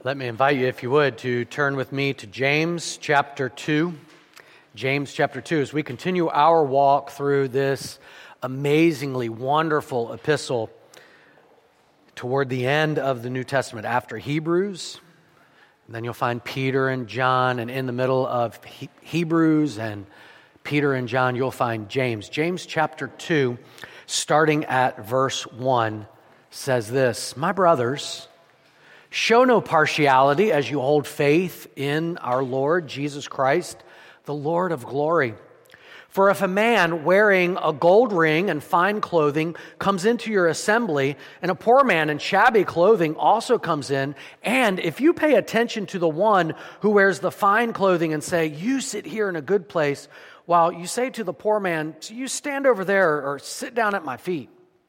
Let me invite you, if you would, to turn with me to James chapter 2. James chapter 2, as we continue our walk through this amazingly wonderful epistle toward the end of the New Testament, after Hebrews. And then you'll find Peter and John, and in the middle of Hebrews and Peter and John, you'll find James. James chapter 2, starting at verse 1, says this: "My brothers, show no partiality as you hold faith in our Lord Jesus Christ, the Lord of glory. For if a man wearing a gold ring and fine clothing comes into your assembly, and a poor man in shabby clothing also comes in, and if you pay attention to the one who wears the fine clothing and say, 'You sit here in a good place,' while you say to the poor man, 'You stand over there,' or 'Sit down at my feet,'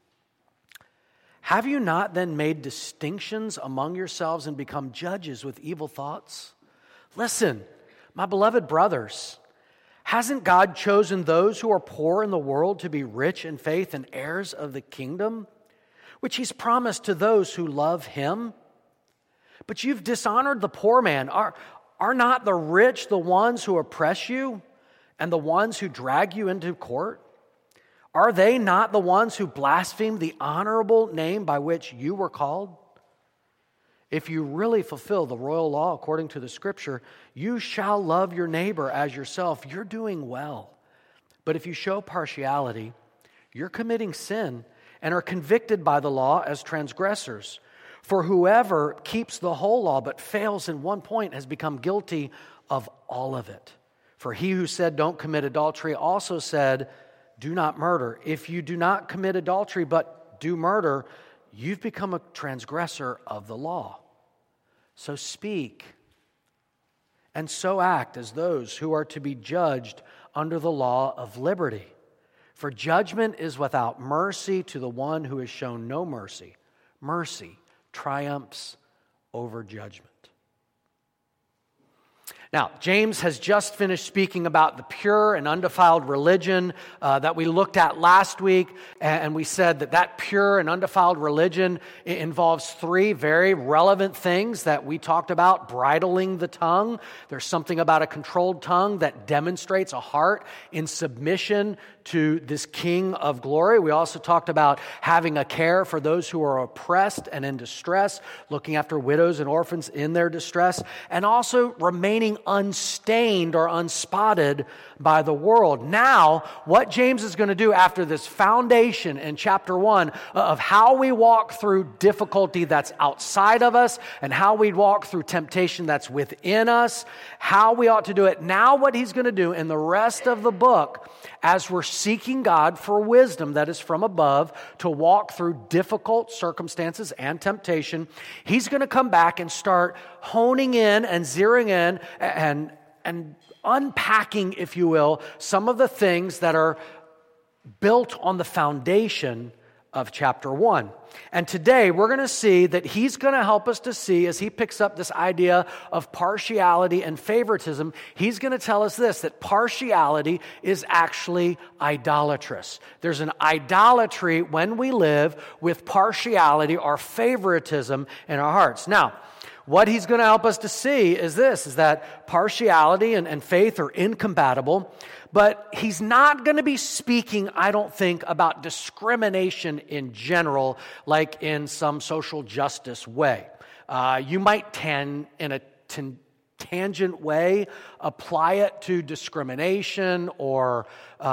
have you not then made distinctions among yourselves and become judges with evil thoughts? Listen, my beloved brothers, hasn't God chosen those who are poor in the world to be rich in faith and heirs of the kingdom, which he's promised to those who love him? But you've dishonored the poor man. Are not the rich the ones who oppress you and the ones who drag you into court? Are they not the ones who blaspheme the honorable name by which you were called? If you really fulfill the royal law according to the Scripture, you shall love your neighbor as yourself. You're doing well. But if you show partiality, you're committing sin and are convicted by the law as transgressors. For whoever keeps the whole law but fails in one point has become guilty of all of it. For he who said, 'Don't commit adultery,' also said, 'Do not murder.' If you do not commit adultery but do murder, you've become a transgressor of the law. So speak and so act as those who are to be judged under the law of liberty. For judgment is without mercy to the one who has shown no mercy. Mercy triumphs over judgment." Now, James has just finished speaking about the pure and undefiled religion that we looked at last week, and we said that pure and undefiled religion involves three very relevant things that we talked about: bridling the tongue. There's something about a controlled tongue that demonstrates a heart in submission to this King of glory. We also talked about having a care for those who are oppressed and in distress, looking after widows and orphans in their distress, and also remaining unstained or unspotted by the world. Now, what James is going to do after this foundation in chapter 1 of how we walk through difficulty that's outside of us and how we walk through temptation that's within us, how we ought to do it. Now what he's going to do in the rest of the book, as we're seeking God for wisdom that is from above to walk through difficult circumstances and temptation, he's going to come back and start honing in and zeroing in and unpacking, if you will, some of the things that are built on the foundation of chapter 1. And today we're going to see that he's going to help us to see, as he picks up this idea of partiality and favoritism, he's going to tell us this, that partiality is actually idolatrous. There's an idolatry when we live with partiality or favoritism in our hearts. Now, what he's going to help us to see is this, is that partiality and faith are incompatible, but he's not going to be speaking, I don't think, about discrimination in general, like in some social justice way. You might in a tangent way apply it to discrimination or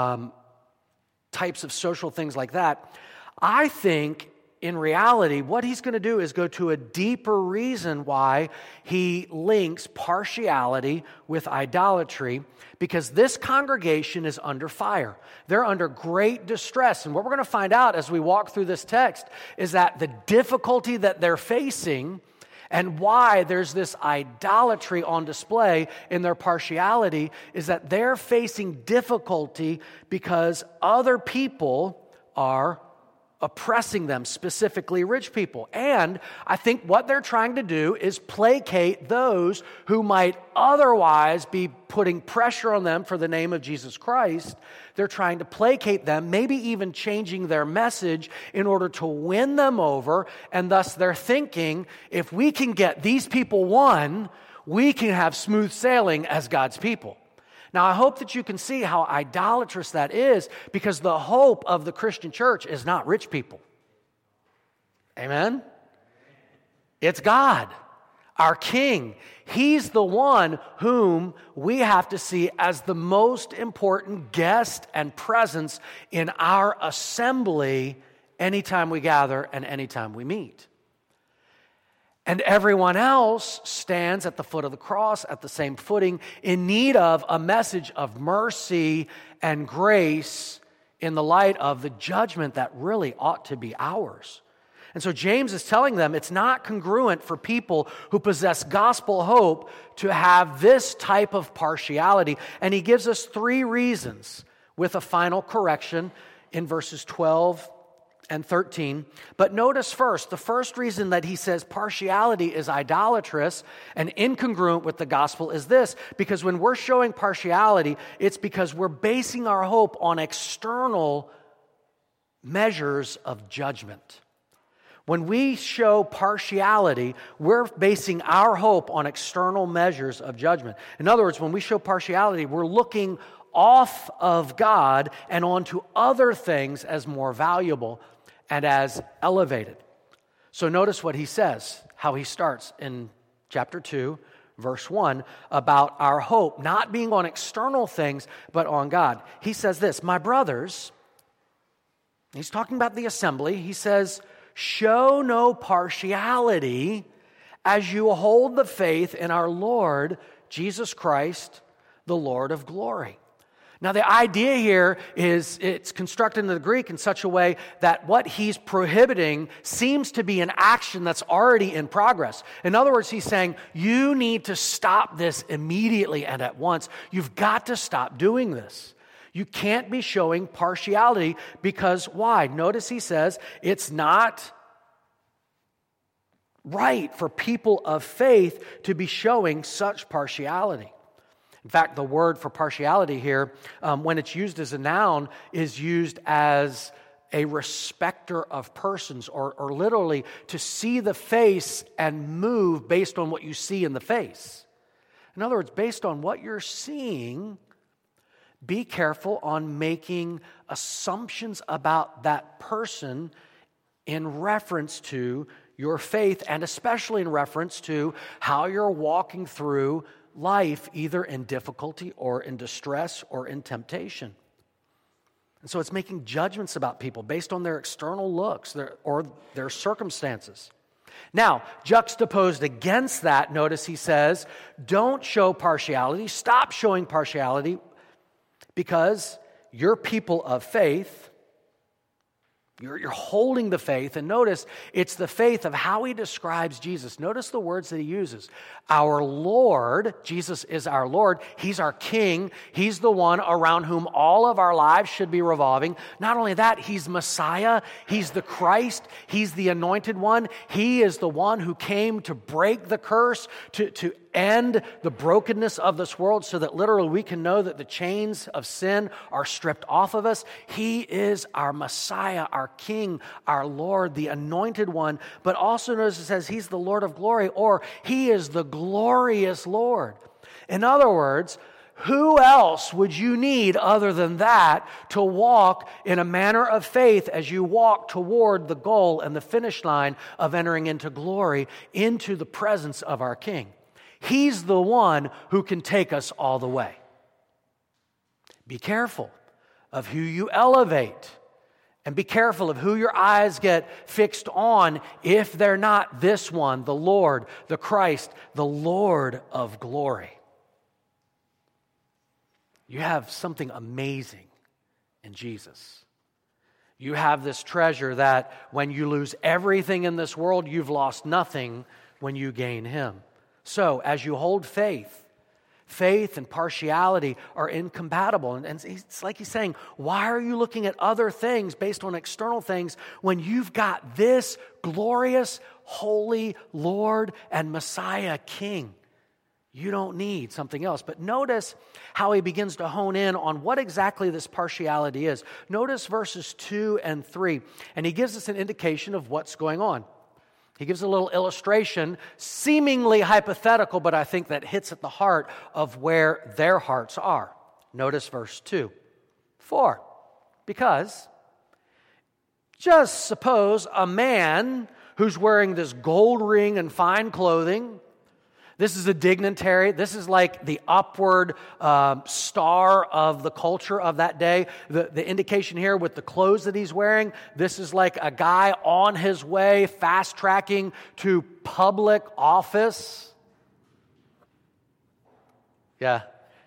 types of social things like that. I think in reality, what he's going to do is go to a deeper reason why he links partiality with idolatry, because this congregation is under fire. They're under great distress. And what we're going to find out as we walk through this text is that the difficulty that they're facing and why there's this idolatry on display in their partiality is that they're facing difficulty because other people are oppressing them, specifically rich people. And I think what they're trying to do is placate those who might otherwise be putting pressure on them for the name of Jesus Christ. They're trying to placate them, maybe even changing their message in order to win them over. And thus they're thinking, if we can get these people won, we can have smooth sailing as God's people. Now, I hope that you can see how idolatrous that is, because the hope of the Christian church is not rich people. Amen? It's God, our King. He's the one whom we have to see as the most important guest and presence in our assembly anytime we gather and anytime we meet. And everyone else stands at the foot of the cross at the same footing, in need of a message of mercy and grace in the light of the judgment that really ought to be ours. And so James is telling them it's not congruent for people who possess gospel hope to have this type of partiality. And he gives us 3 reasons with a final correction in verses 12 and 13. But notice first, the first reason that he says partiality is idolatrous and incongruent with the gospel is this: because when we're showing partiality, it's because we're basing our hope on external measures of judgment. When we show partiality, we're basing our hope on external measures of judgment. In other words, when we show partiality, we're looking off of God and onto other things as more valuable and as elevated. So notice what he says, how he starts in chapter 2, verse 1, about our hope not being on external things, but on God. He says this: my brothers, he's talking about the assembly, he says, show no partiality as you hold the faith in our Lord Jesus Christ, the Lord of glory. Now, the idea here is it's constructed in the Greek in such a way that what he's prohibiting seems to be an action that's already in progress. In other words, he's saying, you need to stop this immediately and at once. You've got to stop doing this. You can't be showing partiality because why? Notice he says it's not right for people of faith to be showing such partiality. In fact, the word for partiality here, when it's used as a noun, is used as a respecter of persons, or literally to see the face and move based on what you see in the face. In other words, based on what you're seeing, be careful on making assumptions about that person in reference to your faith, and especially in reference to how you're walking through life, either in difficulty or in distress or in temptation. And so it's making judgments about people based on their external looks or their circumstances. Now, juxtaposed against that, notice he says, don't show partiality, stop showing partiality, because you're people of faith. You're holding the faith, and notice it's the faith of how he describes Jesus. Notice the words that he uses. Our Lord, Jesus is our Lord. He's our King. He's the one around whom all of our lives should be revolving. Not only that, he's Messiah. He's the Christ. He's the anointed one. He is the one who came to break the curse, to end the brokenness of this world so that literally we can know that the chains of sin are stripped off of us. He is our Messiah, our King, our Lord, the anointed one. But also notice it says he's the Lord of glory, or he is the glorious Lord. In other words, who else would you need other than that to walk in a manner of faith as you walk toward the goal and the finish line of entering into glory, into the presence of our King? He's the one who can take us all the way. Be careful of who you elevate, and be careful of who your eyes get fixed on if they're not this one, the Lord, the Christ, the Lord of glory. You have something amazing in Jesus. You have this treasure that when you lose everything in this world, you've lost nothing when you gain Him. So, as you hold faith, Faith and partiality are incompatible. And it's like he's saying, why are you looking at other things based on external things when you've got this glorious, holy Lord and Messiah King? You don't need something else. But notice how he begins to hone in on what exactly this partiality is. Notice verses 2 and 3, and he gives us an indication of what's going on. He gives a little illustration, seemingly hypothetical, but I think that hits at the heart of where their hearts are. Notice verse 2. For, because, just suppose a man who's wearing this gold ring and fine clothing. This is a dignitary. This is like the upward star of the culture of that day. The indication here with the clothes that he's wearing, this is like a guy on his way, fast-tracking to public office. Yeah.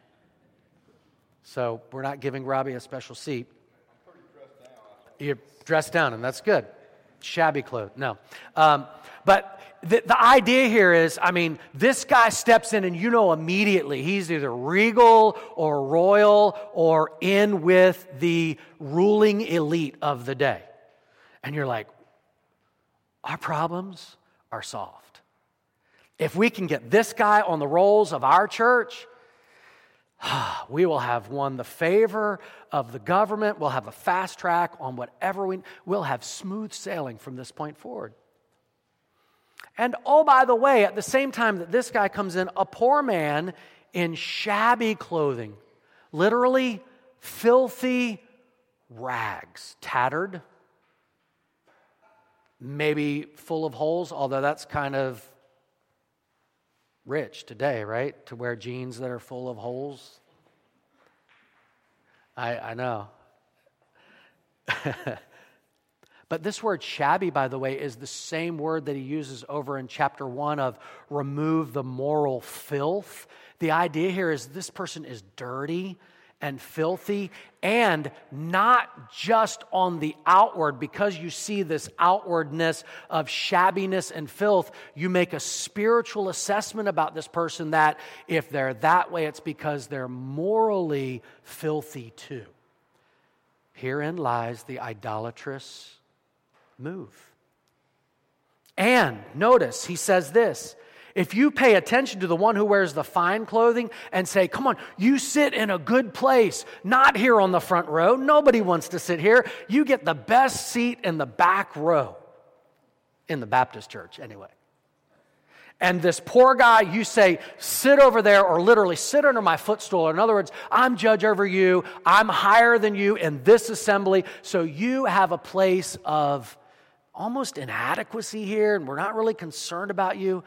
So we're not giving Robbie a special seat. I'm pretty dressed down. You're dressed down, and that's good. Shabby clothes. No. But the idea here is, this guy steps in and you know immediately he's either regal or royal or in with the ruling elite of the day. And you're like, our problems are solved. If we can get this guy on the rolls of our church, we will have won the favor of the government. We'll have a fast track on whatever we'll have smooth sailing from this point forward. And oh, by the way, at the same time that this guy comes in, a poor man in shabby clothing, literally filthy rags, tattered, maybe full of holes, although that's kind of rich today, right? To wear jeans that are full of holes. I know. But this word shabby, by the way, is the same word that he uses over in chapter 1 of remove the moral filth. The idea here is this person is dirty and filthy, and not just on the outward. Because you see this outwardness of shabbiness and filth, you make a spiritual assessment about this person that if they're that way, it's because they're morally filthy too. Herein lies the idolatrous move. And notice, he says this, if you pay attention to the one who wears the fine clothing and say, come on, you sit in a good place, not here on the front row. Nobody wants to sit here. You get the best seat in the back row. In the Baptist church, anyway. And this poor guy, you say, sit over there, or literally sit under my footstool. In other words, I'm judge over you. I'm higher than you in this assembly. So you have a place of almost inadequacy here, and we're not really concerned about you.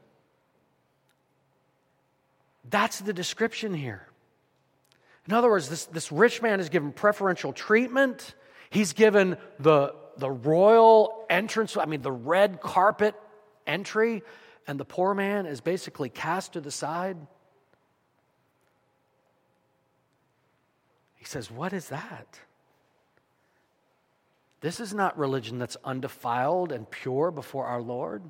That's the description here. In other words, this rich man is given preferential treatment. He's given the royal entrance, the red carpet entry, and the poor man is basically cast to the side. He says, what is that? This is not religion that's undefiled and pure before our Lord.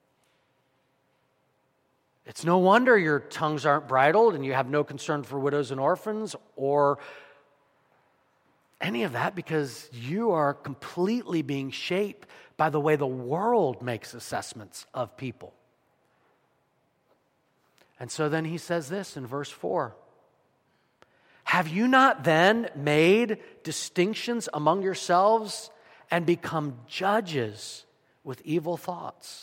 It's no wonder your tongues aren't bridled and you have no concern for widows and orphans or any of that, because you are completely being shaped by the way the world makes assessments of people. And so then he says this in verse 4. Have you not then made distinctions among yourselves and become judges with evil thoughts?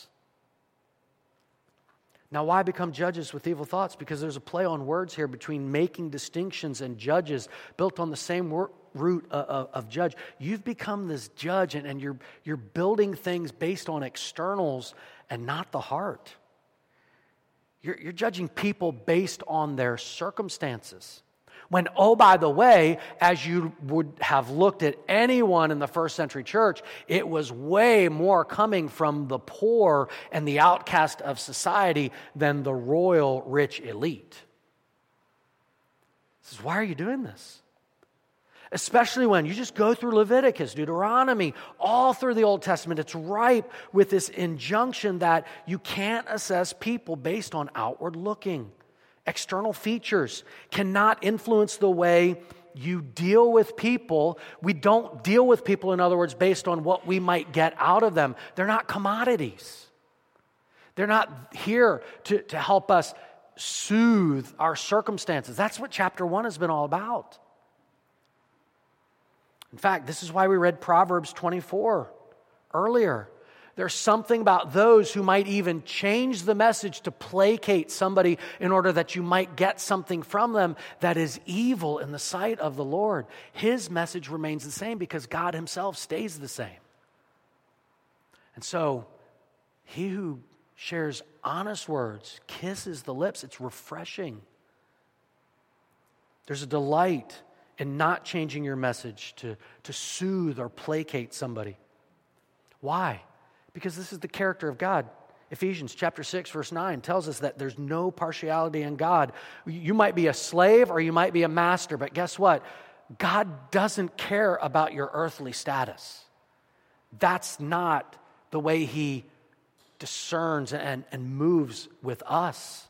Now, why become judges with evil thoughts? Because there's a play on words here between making distinctions and judges, built on the same root of judge. You've become this judge, and you're building things based on externals and not the heart. You're judging people based on their circumstances. When, oh, by the way, as you would have looked at anyone in the first century church, it was way more coming from the poor and the outcast of society than the royal rich elite. He says, why are you doing this? Especially when you just go through Leviticus, Deuteronomy, all through the Old Testament, it's ripe with this injunction that you can't assess people based on outward looking External features cannot influence the way you deal with people. We don't deal with people, in other words, based on what we might get out of them. They're not commodities. They're not here to help us soothe our circumstances. That's what chapter 1 has been all about. In fact, this is why we read Proverbs 24 earlier. There's something about those who might even change the message to placate somebody in order that you might get something from them that is evil in the sight of the Lord. His message remains the same because God himself stays the same. And so, he who shares honest words kisses the lips. It's refreshing. There's a delight in not changing your message to soothe or placate somebody. Why? Because this is the character of God. Ephesians chapter 6, verse 9 tells us that there's no partiality in God. You might be a slave or you might be a master, but guess what? God doesn't care about your earthly status. That's not the way he discerns and moves with us.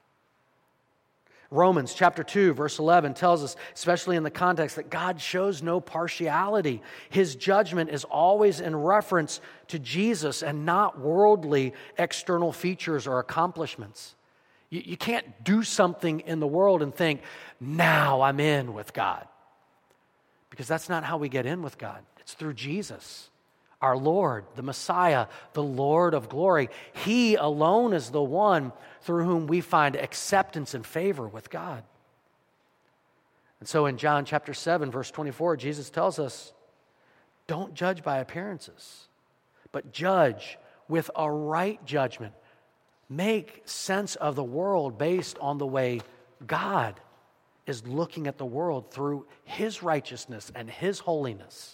Romans chapter 2, verse 11 tells us, especially in the context, that God shows no partiality. His judgment is always in reference to Jesus and not worldly external features or accomplishments. You can't do something in the world and think, now I'm in with God. Because that's not how we get in with God. It's through Jesus, our Lord, the Messiah, the Lord of glory. He alone is the one through whom we find acceptance and favor with God. And so in John chapter 7, verse 24, Jesus tells us, don't judge by appearances, but judge with a right judgment. Make sense of the world based on the way God is looking at the world through his righteousness and his holiness.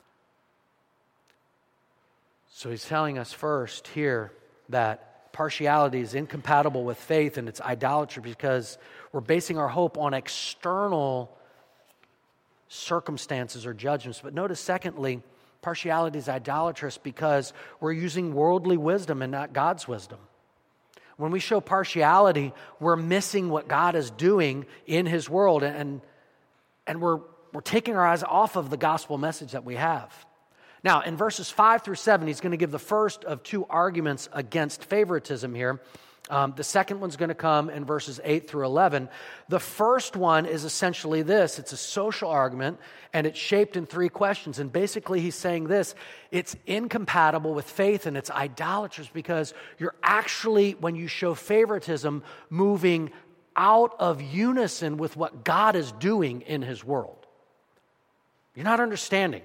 So he's telling us first here that partiality is incompatible with faith and it's idolatry because we're basing our hope on external circumstances or judgments. But notice, secondly, partiality is idolatrous because we're using worldly wisdom and not God's wisdom. When we show partiality, we're missing what God is doing in his world, and we're taking our eyes off of the gospel message that we have. Now, in verses 5 through 7, he's going to give the first of two arguments against favoritism here. The second one's going to come in verses 8 through 11. The first one is essentially this. It's a social argument, and it's shaped in three questions. And basically, he's saying this. It's incompatible with faith, and it's idolatrous because you're actually, when you show favoritism, moving out of unison with what God is doing in his world. You're not understanding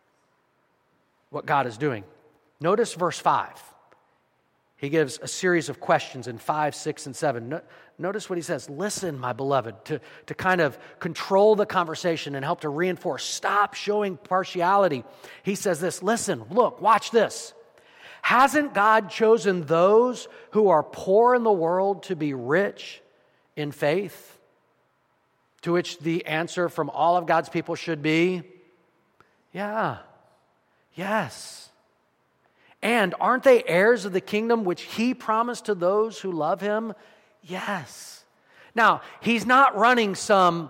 what God is doing. Notice verse 5. He gives a series of questions in 5, 6, and 7. Notice what he says. Listen, my beloved, to kind of control the conversation and help to reinforce. Stop showing partiality. He says this. Listen, look, watch this. Hasn't God chosen those who are poor in the world to be rich in faith? To which the answer from all of God's people should be, yeah. Yes. And aren't they heirs of the kingdom which he promised to those who love him? Yes. Now, he's not running some,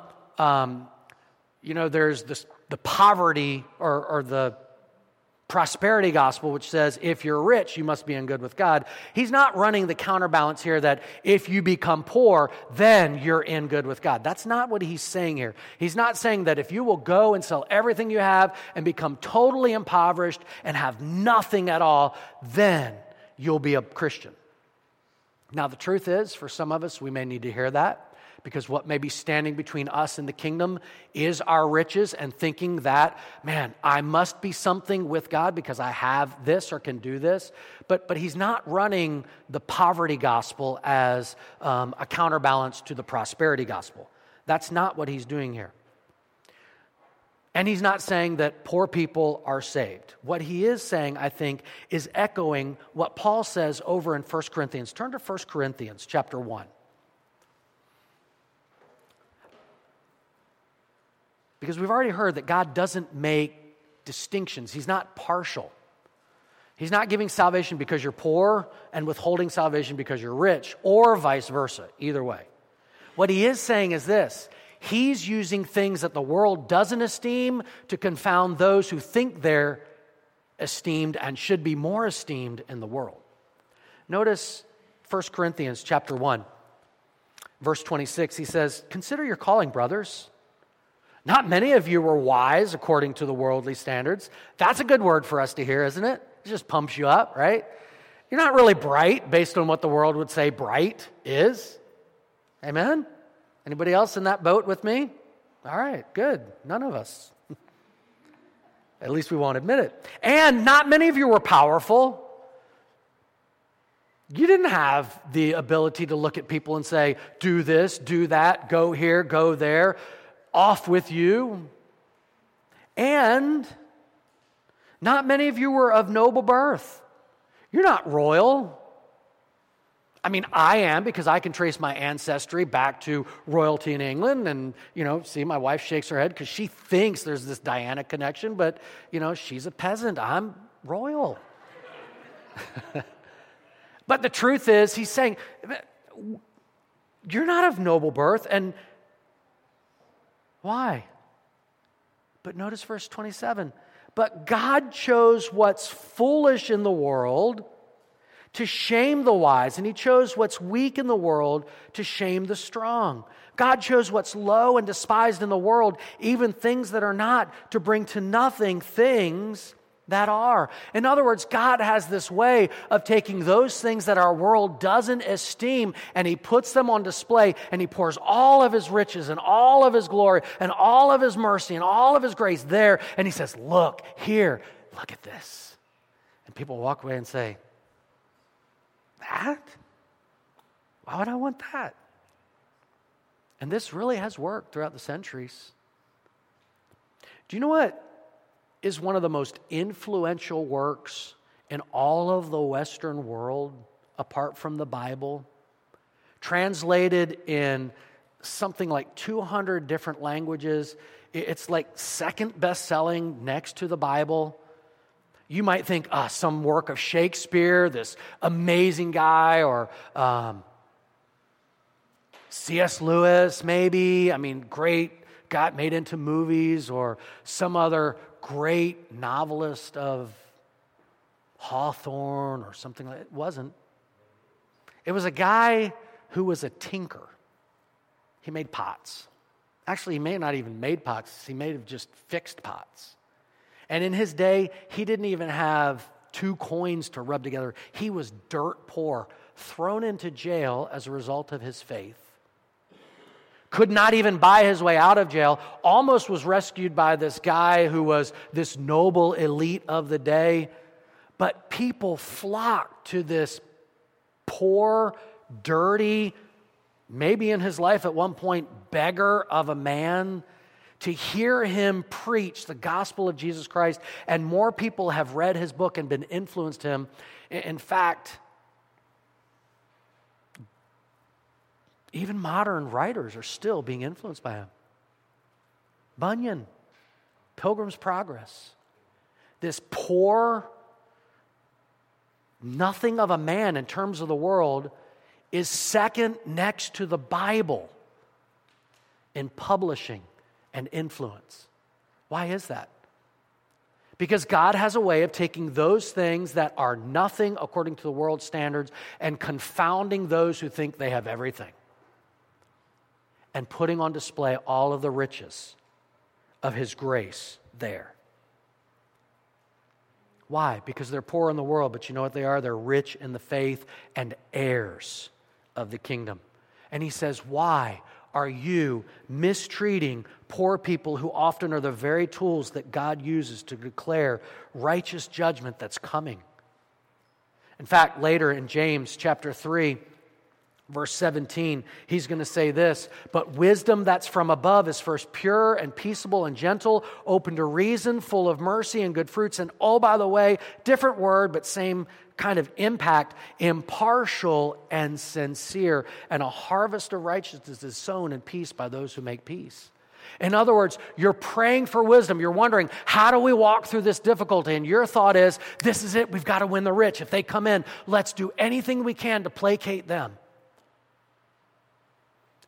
there's the poverty or the prosperity gospel, which says if you're rich, you must be in good with God. He's not running the counterbalance here that if you become poor, then you're in good with God. That's not what he's saying here. He's not saying that if you will go and sell everything you have and become totally impoverished and have nothing at all, then you'll be a Christian. Now, the truth is, for some of us, we may need to hear that. Because what may be standing between us and the kingdom is our riches and thinking that, man, I must be something with God because I have this or can do this. But he's not running the poverty gospel as a counterbalance to the prosperity gospel. That's not what he's doing here. And he's not saying that poor people are saved. What he is saying, I think, is echoing what Paul says over in 1 Corinthians. Turn to 1 Corinthians chapter 1. Because we've already heard that God doesn't make distinctions. He's not partial. He's not giving salvation because you're poor and withholding salvation because you're rich, or vice versa, either way. What he is saying is this: he's using things that the world doesn't esteem to confound those who think they're esteemed and should be more esteemed in the world. Notice 1 Corinthians chapter 1, verse 26. He says, "Consider your calling, brothers. Not many of you were wise according to the worldly standards." That's a good word for us to hear, isn't it? It just pumps you up, right? You're not really bright based on what the world would say bright is. Amen? Anybody else in that boat with me? All right, good. None of us. At least we won't admit it. And not many of you were powerful. You didn't have the ability to look at people and say, do this, do that, go here, go there, off with you. And not many of you were of noble birth. You're not royal. I mean, I am, because I can trace my ancestry back to royalty in England. And, see, my wife shakes her head because she thinks there's this Diana connection, but, she's a peasant. I'm royal. But the truth is, he's saying, you're not of noble birth. And why? But notice verse 27. But God chose what's foolish in the world to shame the wise, and he chose what's weak in the world to shame the strong. God chose what's low and despised in the world, even things that are not, to bring to nothing things that are. In other words, God has this way of taking those things that our world doesn't esteem, and he puts them on display, and he pours all of his riches and all of his glory and all of his mercy and all of his grace there, and he says, look here, look at this. And people walk away and say, that? Why would I want that? And this really has worked throughout the centuries. Do you know what is one of the most influential works in all of the Western world, apart from the Bible? Translated in something like 200 different languages. It's like second best-selling next to the Bible. You might think, some work of Shakespeare, this amazing guy, or C.S. Lewis, maybe. I mean, great, got made into movies, or some other great novelist of Hawthorne or something like that. It wasn't. It was a guy who was a tinker. He made pots. Actually, he may not even made pots. He may have just fixed pots. And in his day, he didn't even have 2 coins to rub together. He was dirt poor, thrown into jail as a result of his faith. Could not even buy his way out of jail. Almost was rescued by this guy who was this noble elite of the day. But people flocked to this poor, dirty, maybe in his life at one point, beggar of a man, to hear him preach the gospel of Jesus Christ. And more people have read his book and been influenced him. In fact, even modern writers are still being influenced by him. Bunyan, Pilgrim's Progress. This poor, nothing of a man in terms of the world is second next to the Bible in publishing and influence. Why is that? Because God has a way of taking those things that are nothing according to the world's standards and confounding those who think they have everything, and putting on display all of the riches of his grace there. Why? Because they're poor in the world, but you know what they are? They're rich in the faith and heirs of the kingdom. And he says, why are you mistreating poor people who often are the very tools that God uses to declare righteous judgment that's coming? In fact, later in James chapter 3, verse 17, he's going to say this: but wisdom that's from above is first pure and peaceable and gentle, open to reason, full of mercy and good fruits. And oh, by the way, different word, but same kind of impact, impartial and sincere. And a harvest of righteousness is sown in peace by those who make peace. In other words, you're praying for wisdom. You're wondering, how do we walk through this difficulty? And your thought is, this is it. We've got to win the rich. If they come in, let's do anything we can to placate them.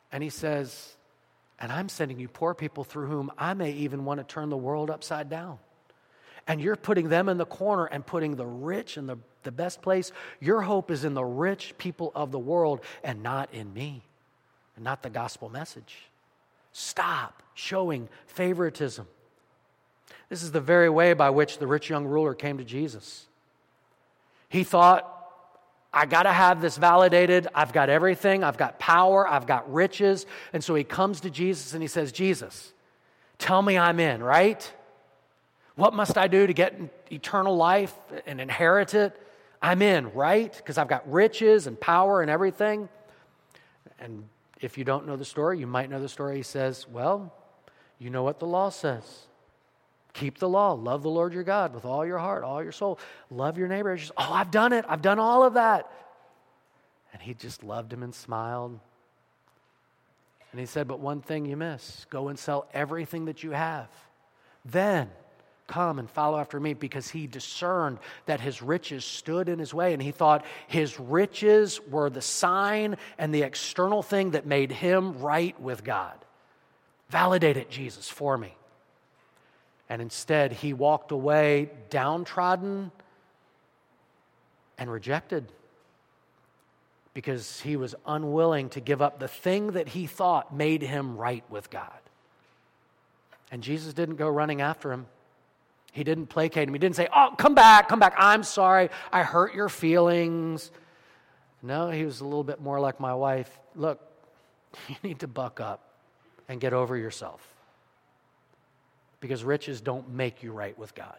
And he says, and I'm sending you poor people through whom I may even want to turn the world upside down. And you're putting them in the corner and putting the rich in the best place. Your hope is in the rich people of the world and not in me, and not the gospel message. Stop showing favoritism. This is the very way by which the rich young ruler came to Jesus. He thought, I got to have this validated. I've got everything. I've got power. I've got riches. And so he comes to Jesus and he says, Jesus, tell me I'm in, right? What must I do to get eternal life and inherit it? I'm in, right? Because I've got riches and power and everything. And if you don't know the story, you might know the story. He says, well, you know what the law says. Keep the law. Love the Lord your God with all your heart, all your soul. Love your neighbor. Just, oh, I've done it. I've done all of that. And he just loved him and smiled. And he said, but one thing you miss. Go and sell everything that you have. Then come and follow after me, because he discerned that his riches stood in his way, and he thought his riches were the sign and the external thing that made him right with God. Validate it, Jesus, for me. And instead, he walked away downtrodden and rejected because he was unwilling to give up the thing that he thought made him right with God. And Jesus didn't go running after him. He didn't placate him. He didn't say, oh, come back. I'm sorry. I hurt your feelings. No, he was a little bit more like my wife. Look, you need to buck up and get over yourself. Because riches don't make you right with God.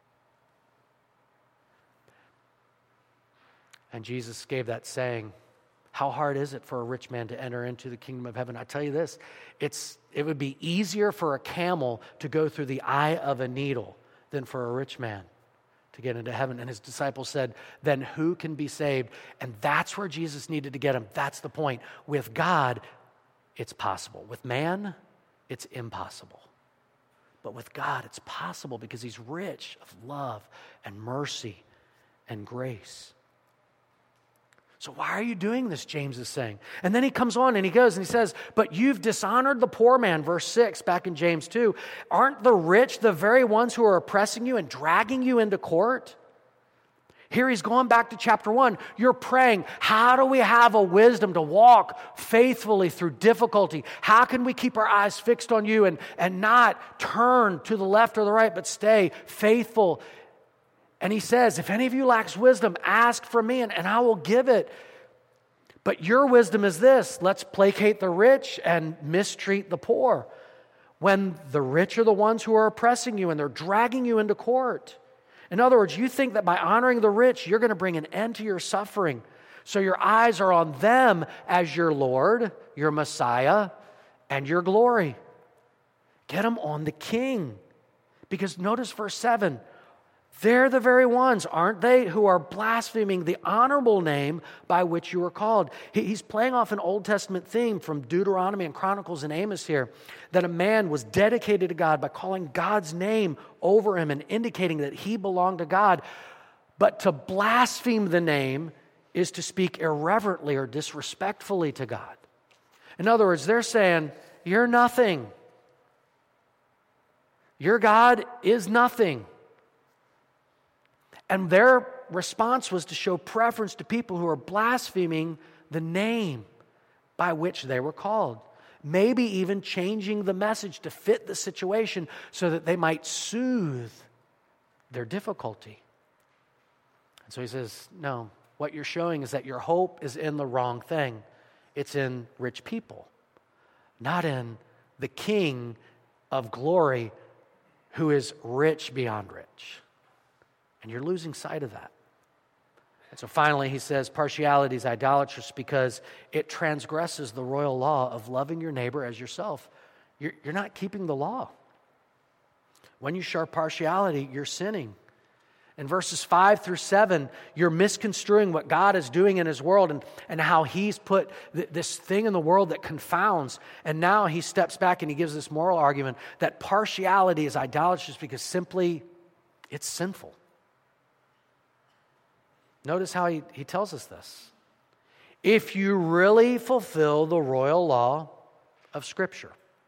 And Jesus gave that saying, how hard is it for a rich man to enter into the kingdom of heaven? I tell you this, it would be easier for a camel to go through the eye of a needle than for a rich man to get into heaven. And his disciples said, then who can be saved? And that's where Jesus needed to get him. That's the point. With God, it's possible. With man, it's impossible. But with God, it's possible because he's rich of love and mercy and grace. So why are you doing this, James is saying. And then he comes on and he goes and he says, but you've dishonored the poor man, verse 6, back in James 2. Aren't the rich the very ones who are oppressing you and dragging you into court? Here he's going back to chapter 1. You're praying, how do we have a wisdom to walk faithfully through difficulty? How can we keep our eyes fixed on you and not turn to the left or the right, but stay faithful? And he says, if any of you lacks wisdom, ask from me and I will give it. But your wisdom is this: let's placate the rich and mistreat the poor. When the rich are the ones who are oppressing you and they're dragging you into court. In other words, you think that by honoring the rich, you're going to bring an end to your suffering. So your eyes are on them as your Lord, your Messiah, and your glory. Get them on the King. Because notice verse 7. They're the very ones, aren't they, who are blaspheming the honorable name by which you were called. He's playing off an Old Testament theme from Deuteronomy and Chronicles and Amos here, that a man was dedicated to God by calling God's name over him and indicating that he belonged to God. But to blaspheme the name is to speak irreverently or disrespectfully to God. In other words, they're saying, you're nothing. Your God is nothing. And their response was to show preference to people who are blaspheming the name by which they were called. Maybe even changing the message to fit the situation so that they might soothe their difficulty. And so he says, no, what you're showing is that your hope is in the wrong thing. It's in rich people, not in the King of glory who is rich beyond rich. And you're losing sight of that. And so finally he says, partiality is idolatrous because it transgresses the royal law of loving your neighbor as yourself. You're not keeping the law. When you show partiality, you're sinning. In verses 5 through 7, you're misconstruing what God is doing in his world and how he's put this thing in the world that confounds. And now he steps back and he gives this moral argument that partiality is idolatrous because simply it's sinful. Notice how he tells us this. if you really fulfill the royal law of Scripture.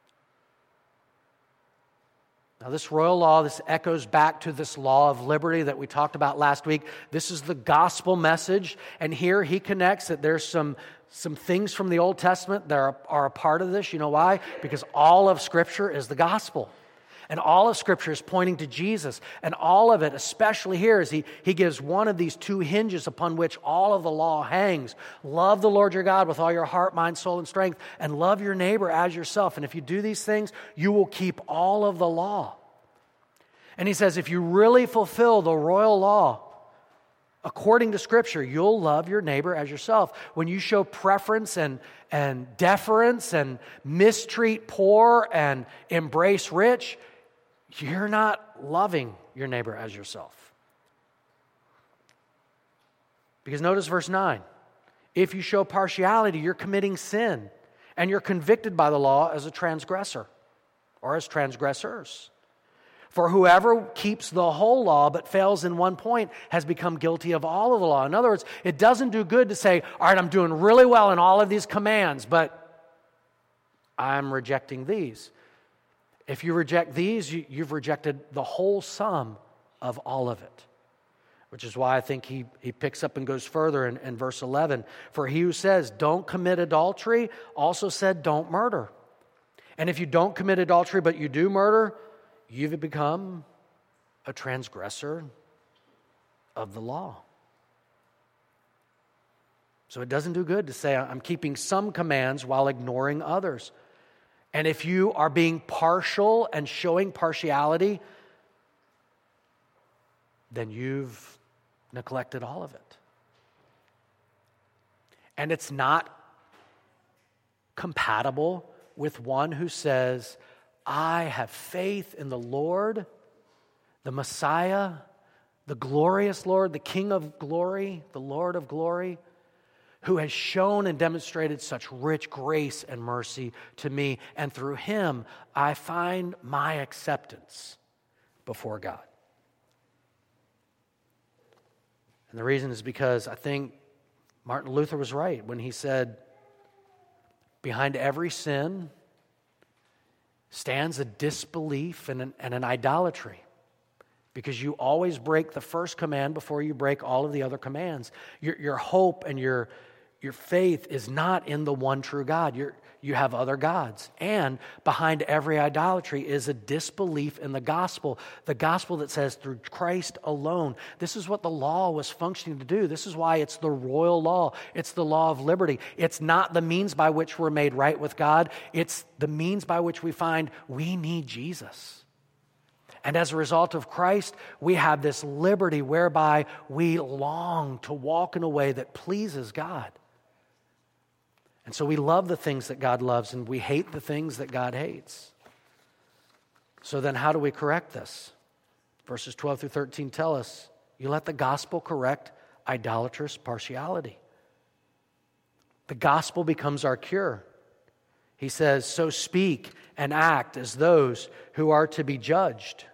Now, this royal law, this echoes back to this law of liberty that we talked about last week. This is the gospel message, and here he connects that there's some things from the Old Testament that are a part of this. You know why? Because all of Scripture is the gospel. And all of Scripture is pointing to Jesus. And all of it, especially here, is he gives one of these two hinges upon which all of the law hangs. Love the Lord your God with all your heart, mind, soul, and strength, and love your neighbor as yourself. And if you do these things, you will keep all of the law. And he says, if you really fulfill the royal law, according to Scripture, you'll love your neighbor as yourself. When you show preference and deference and mistreat poor and embrace rich, you're not loving your neighbor as yourself. Because notice verse 9. If you show partiality, you're committing sin, and you're convicted by the law as a transgressor or as transgressors. For whoever keeps the whole law but fails in one point has become guilty of all of the law. In other words, it doesn't do good to say, all right, I'm doing really well in all of these commands, but I'm rejecting these. If you reject these, you've rejected the whole sum of all of it. Which is why I think he picks up and goes further in verse 11. For he who says, don't commit adultery, also said, don't murder. And if you don't commit adultery, but you do murder, you've become a transgressor of the law. So it doesn't do good to say, I'm keeping some commands while ignoring others. And if you are being partial and showing partiality, then you've neglected all of it. And it's not compatible with one who says, I have faith in the Lord, the Messiah, the glorious Lord, the King of glory, the Lord of glory, who has shown and demonstrated such rich grace and mercy to me, and through him I find my acceptance before God. And the reason is because I think Martin Luther was right when he said, behind every sin stands a disbelief and an idolatry. Because you always break the first command before you break all of the other commands. Your hope and your faith is not in the one true God. You have other gods. And behind every idolatry is a disbelief in the gospel that says through Christ alone. This is what the law was functioning to do. This is why it's the royal law. It's the law of liberty. It's not the means by which we're made right with God. It's the means by which we find we need Jesus. And as a result of Christ, we have this liberty whereby we long to walk in a way that pleases God. And so we love the things that God loves and we hate the things that God hates. So then how do we correct this? Verses 12 through 13 tell us, you let the gospel correct idolatrous partiality. The gospel becomes our cure. He says, so speak and act as those who are to be judged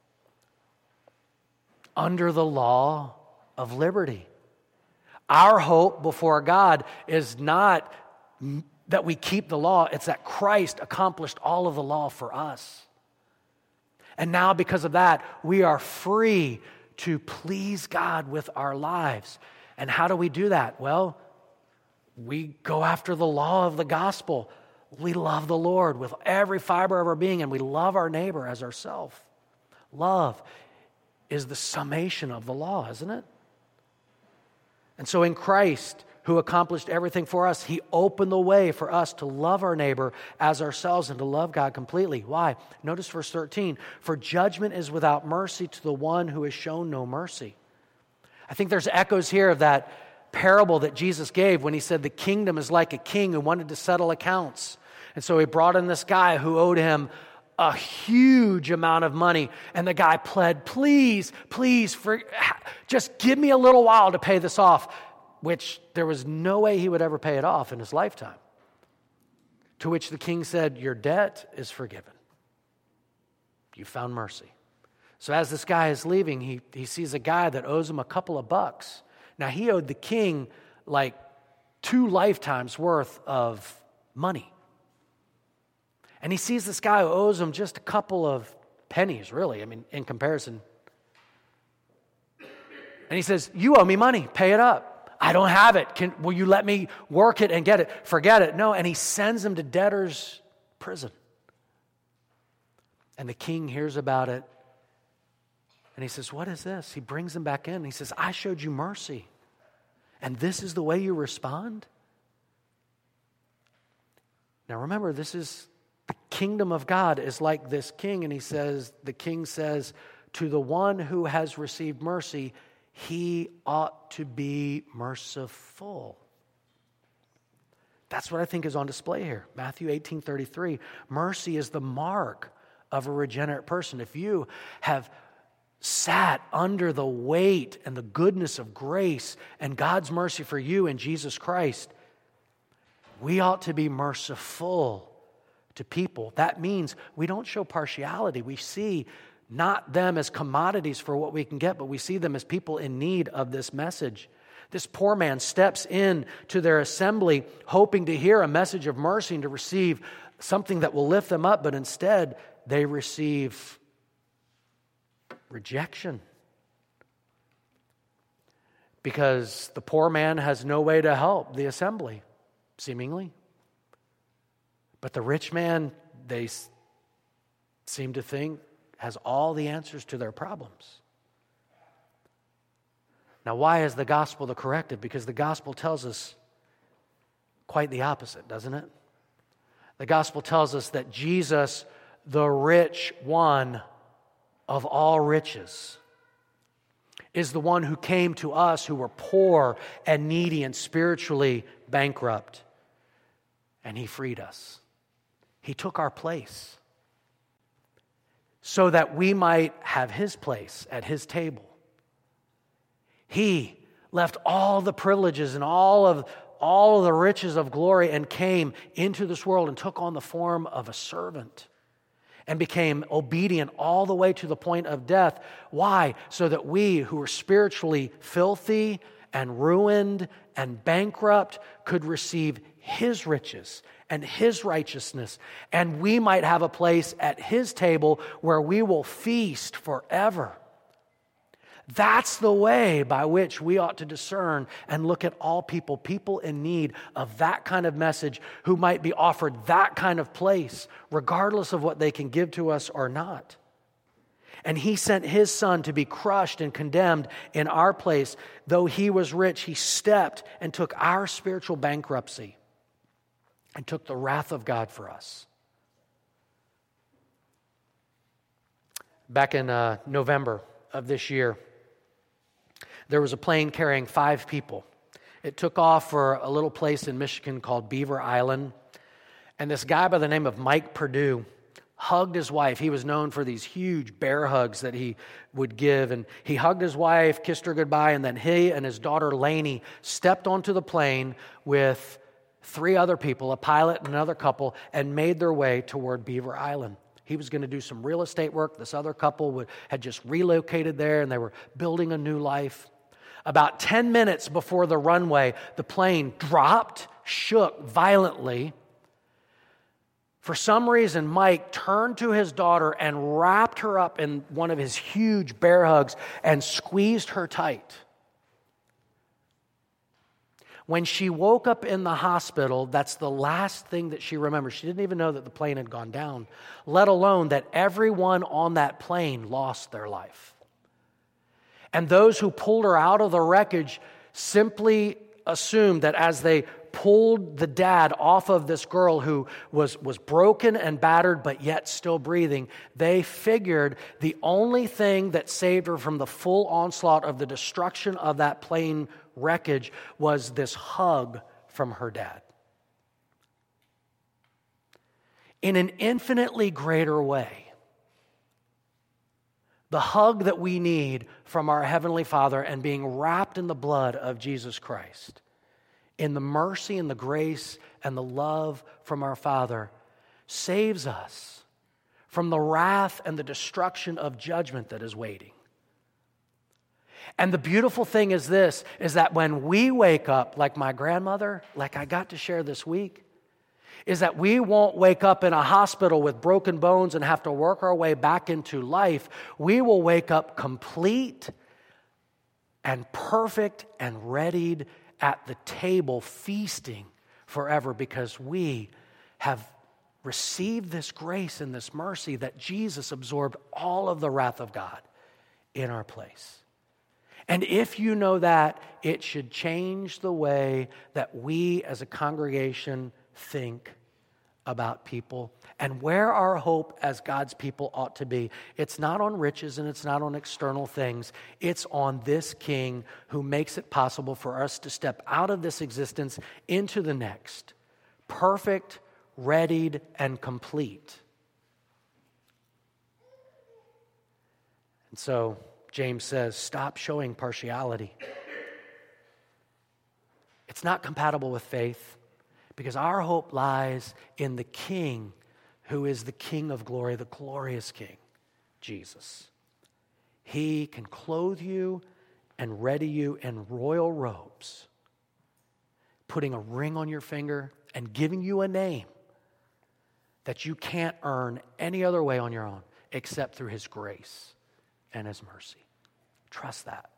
under the law of liberty. Our hope before God is not that we keep the law, it's that Christ accomplished all of the law for us. And now because of that, we are free to please God with our lives. And how do we do that? Well, we go after the law of the gospel. We love the Lord with every fiber of our being, and we love our neighbor as ourselves. Love is the summation of the law, isn't it? And so in Christ, who accomplished everything for us, he opened the way for us to love our neighbor as ourselves and to love God completely. Why? Notice verse 13. For judgment is without mercy to the one who has shown no mercy. I think there's echoes here of that parable that Jesus gave when he said the kingdom is like a king who wanted to settle accounts. And so he brought in this guy who owed him a huge amount of money. And the guy pled, please, just give me a little while to pay this off, which there was no way he would ever pay it off in his lifetime. To which the king said, your debt is forgiven. You found mercy. So as this guy is leaving, he sees a guy that owes him a couple of bucks. Now he owed the king like 2 lifetimes worth of money. And he sees this guy who owes him just a couple of pennies, really, in comparison. And he says, "You owe me money, pay it up." "I don't have it. Will you let me work it and get it?" "Forget it." No, and he sends him to debtor's prison. And the king hears about it, and he says, "What is this?" He brings him back in, and he says, "I showed you mercy, and this is the way you respond?" Now remember, this is the kingdom of God is like this king, and the king says, to the one who has received mercy, he ought to be merciful. That's what I think is on display here. Matthew 18:33. Mercy is the mark of a regenerate person. If you have sat under the weight and the goodness of grace and God's mercy for you in Jesus Christ, we ought to be merciful to people. That means we don't show partiality. We see not them as commodities for what we can get, but we see them as people in need of this message. This poor man steps in to their assembly hoping to hear a message of mercy and to receive something that will lift them up, but instead they receive rejection. Because the poor man has no way to help the assembly, seemingly. But the rich man, they seem to think, has all the answers to their problems. Now, why is the gospel the corrective? Because the gospel tells us quite the opposite, doesn't it? The gospel tells us that Jesus, the rich one of all riches, is the one who came to us who were poor and needy and spiritually bankrupt. And he freed us. He took our place so that we might have his place at his table. He left all the privileges and all of the riches of glory and came into this world and took on the form of a servant and became obedient all the way to the point of death. Why? So that we who were spiritually filthy and ruined and bankrupt could receive his riches and his righteousness, and we might have a place at his table where we will feast forever. That's the way by which we ought to discern and look at all people in need of that kind of message who might be offered that kind of place, regardless of what they can give to us or not. And he sent his son to be crushed and condemned in our place. Though he was rich, he stepped and took our spiritual bankruptcy and took the wrath of God for us. Back in November of this year, there was a plane carrying 5 people. It took off for a little place in Michigan called Beaver Island. And this guy by the name of Mike Perdue hugged his wife. He was known for these huge bear hugs that he would give. And he hugged his wife, kissed her goodbye, and then he and his daughter Lainey stepped onto the plane with 3 other people, a pilot and another couple, and made their way toward Beaver Island. He was going to do some real estate work. This other couple had just relocated there, and they were building a new life. About 10 minutes before the runway, the plane dropped, shook violently. For some reason, Mike turned to his daughter and wrapped her up in one of his huge bear hugs and squeezed her tight. When she woke up in the hospital, that's the last thing that she remembers. She didn't even know that the plane had gone down, let alone that everyone on that plane lost their life. And those who pulled her out of the wreckage simply assumed that as they pulled the dad off of this girl who was broken and battered but yet still breathing, they figured the only thing that saved her from the full onslaught of the destruction of that plane wreckage was this hug from her dad. In an infinitely greater way, the hug that we need from our Heavenly Father and being wrapped in the blood of Jesus Christ, in the mercy and the grace and the love from our Father, saves us from the wrath and the destruction of judgment that is waiting. And the beautiful thing is this, is that when we wake up, like my grandmother, like I got to share this week, is that we won't wake up in a hospital with broken bones and have to work our way back into life. We will wake up complete and perfect and readied at the table, feasting forever, because we have received this grace and this mercy that Jesus absorbed all of the wrath of God in our place. And if you know that, it should change the way that we as a congregation think about people and where our hope as God's people ought to be. It's not on riches and it's not on external things. It's on this King who makes it possible for us to step out of this existence into the next, perfect, readied, and complete. And so James says, stop showing partiality. It's not compatible with faith because our hope lies in the King who is the King of glory, the glorious King, Jesus. He can clothe you and ready you in royal robes, putting a ring on your finger and giving you a name that you can't earn any other way on your own except through His grace and His mercy. Trust that.